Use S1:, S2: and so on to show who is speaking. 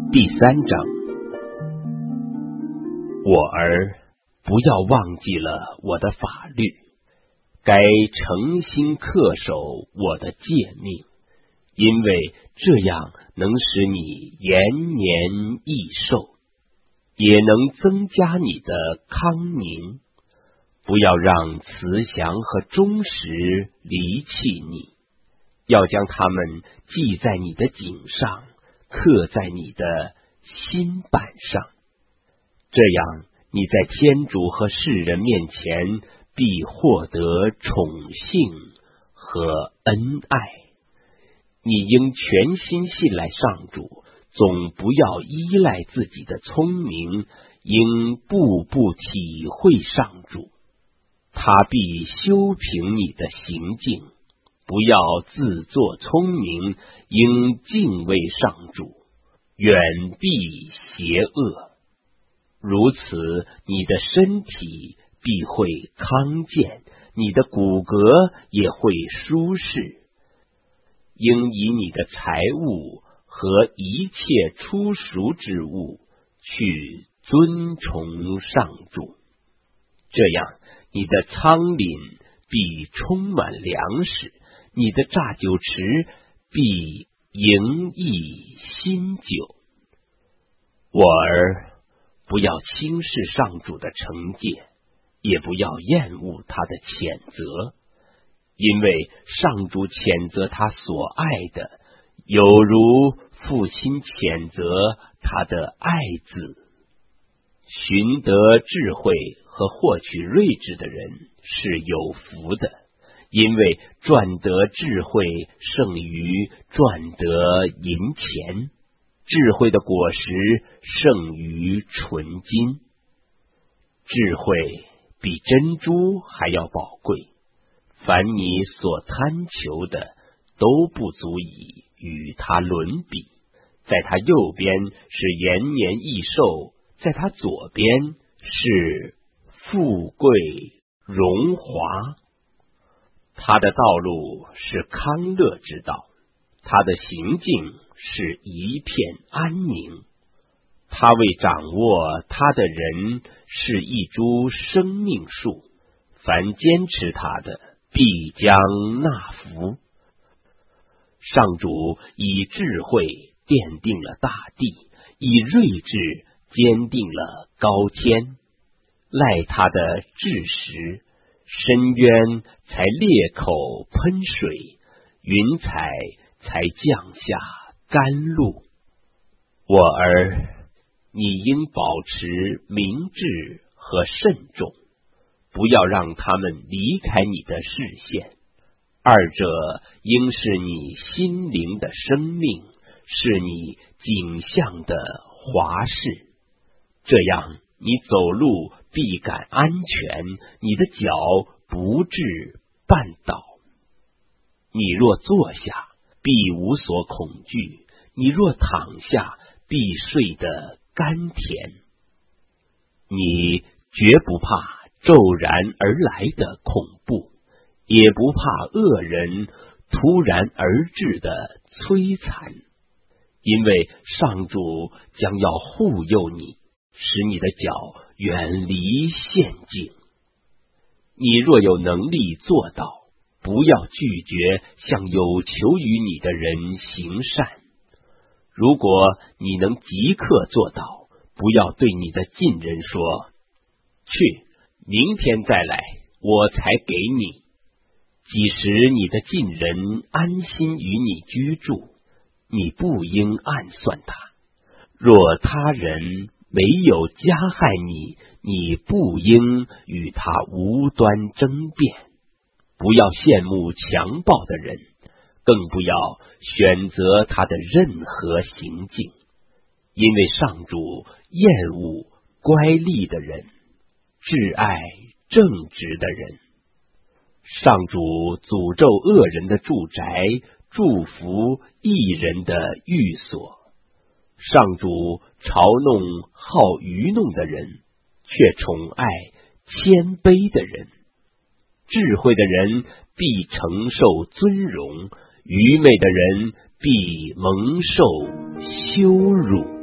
S1: 第3章，我儿，不要忘记了我的法律，该诚心恪守我的诫命，因为这样能使你延年益寿，也能增加你的康宁。不要让慈祥和忠实离弃你，要将它们记在你的颈上，刻在你的心板上。这样你在天主和世人面前必获得宠幸和恩爱。你应全心信赖上主，总不要依赖自己的聪明，应步步体会上主。他必修平你的行径，不要自作聪明，应敬畏上主，远避邪恶。如此，你的身体必会康健，你的骨骼也会舒适。应以你的财物和一切出熟之物去尊崇上主，这样你的仓廪必充满粮食，你的榨酒池必盈溢新酒。我儿，不要轻视上主的惩戒，也不要厌恶他的谴责，因为上主谴责他所爱的，有如父亲谴责他的爱子。寻得智慧和获取睿智的人是有福的，因为赚得智慧胜于赚得银钱，智慧的果实胜于纯金。智慧比珍珠还要宝贵，凡你所贪求的都不足以与它伦比。在它右边是延年益寿，在它左边是富贵荣华。他的道路是康乐之道，他的行径是一片安宁。他为掌握他的人是一株生命树，凡坚持他的必将纳福。上主以智慧奠定了大地，以睿智坚定了高天。赖他的智识，深渊才裂口喷水，云彩才降下甘露。我儿，你应保持明智和慎重，不要让他们离开你的视线。二者应是你心灵的生命，是你景象的华饰。这样你走路必感安全，你的脚不致绊倒。你若坐下，必无所恐惧；你若躺下，必睡得甘甜。你绝不怕骤然而来的恐怖，也不怕恶人突然而至的摧残，因为上主将要护佑你，使你的脚远离陷阱。你若有能力做到，不要拒绝向有求于你的人行善。如果你能即刻做到，不要对你的近人说，去，明天再来，我才给你。即使你的近人安心与你居住，你不应暗算他。若他人没有加害你，你不应与他无端争辩。不要羡慕强暴的人，更不要选择他的任何行径，因为上主厌恶乖戾的人，挚爱正直的人。上主诅咒恶人的住宅，祝福义人的寓所。上主嘲弄好愚弄的人，却宠爱谦卑的人。智慧的人必承受尊荣，愚昧的人必蒙受羞辱。